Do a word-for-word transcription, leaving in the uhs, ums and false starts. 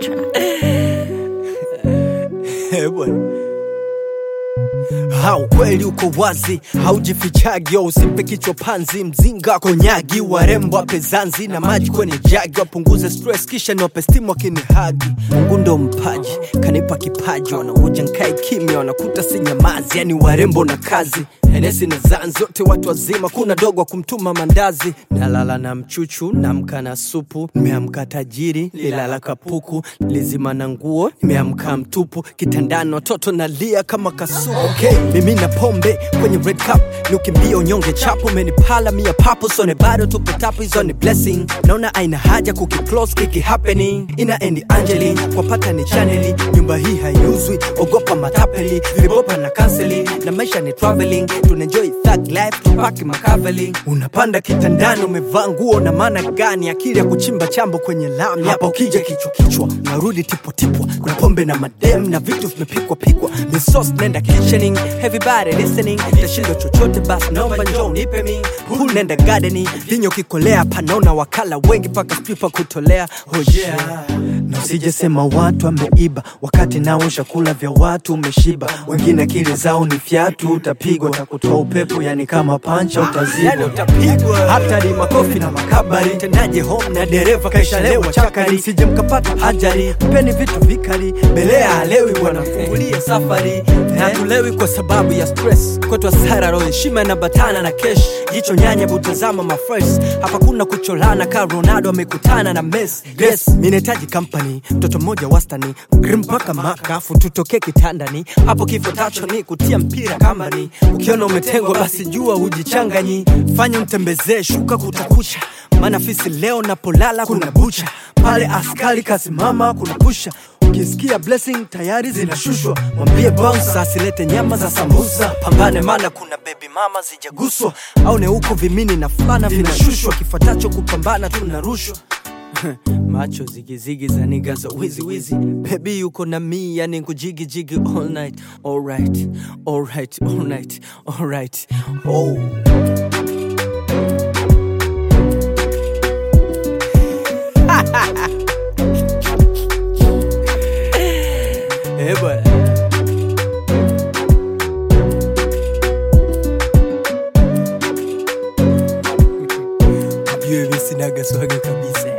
Eh bwana, hau kweli uko wazi, haujifichagi, usimpe kichwa panzi, mzinga konyagi, warembo wape zanzi na maji kwenye jagi, wapunguze stress kisha niwape stimu wakinihagi. Mungu ndo mpaji, kanipa kipaji, wanakuja nkae kimya, wanakuta sinyamazi, yani warembo na kazi. Henesi na zanzi, zote watu wazima, kuna dogo wa kumtuma mandazi. Nalala na mchuchu, naamka na supu, nimeamka tajiri, lilala kapuku, lizima na nguo, nimeamka mtupu, kitandani watoto nalia kama kasuku. Okay, mimi na pombe kwenye red cup, niukimbia unyonge chapo, menipala mia papo, so ne bado tupo tapo, hizo ni blessing. Naona aina haja kuki-close, kiki happening, ina endi Angeline, kwa pata ni channeli, nyumba hii hayuzwi, ogopa matapeli, vilibopa na canceli, na maisha ni traveling, tunenjoy thug life, tupaki makaveli. Unapanda kitandani, umevaa nguo na maana gani, akili ya kuchimba chambo kwenye lami. Hapa ukija kichwa kichwa, narudi tipo tipwa, kuna pombe na madem, na vitu vimepikwa pikwa, misos nenda kitchening, everybody listening, tashindo chochote bas, naomba njoo nipe mi, pool nenda gardening, vinyo kikolea, panaona wakala wengi paka spipa kutolea, oh yeah. Na usije sema watu wameiba, wakati nao shakula vya watu umeshiba, wengine akili zao ni fiatu, utapigwa, utakutoa upepo, yani kama pancha utazibwa, yani utapigwa, hata ni makofi na makabari, tendaje home na dereva kaisha lewa chakari, sije mkapata hajari, mpeni vitu vikali, belea halewi wanafungulia safari, na tulewi kwa sababu ya stress, kwetu asara roho heshima na batana na cash, jicho nyanya butazama mafresh, hapa kuna kucholana ka Ronaldo amekutana na Messi. Yes, minetaji company, mtoto mmoja wastani, grim paka makafu, tutoke kitandani, hapo kifo tacho ni kutia mpira kambani, ukiona umetengwa basi jua hujichanganyi, fanya mtembezee shuka kutakusha, maana fisi leo napolala kuna bucha, pale askari kasimama kuna pusha, ukisikia blessing tayari zinashushwa, mwambie bounce asilete nyama za sambusa, pambane mana kuna baby mama zijaguswa, au ne huko vimini na fulana vinashushwa, kifuatacho kupambana tunarushwa. Macho zigizigi za nigga za wizi wizi, baby yuko na mi, yani kujigi jigi all night. Alright, alright, alright, alright, oh. Eh bwana, ujue mimi sinaga swaga kabisa.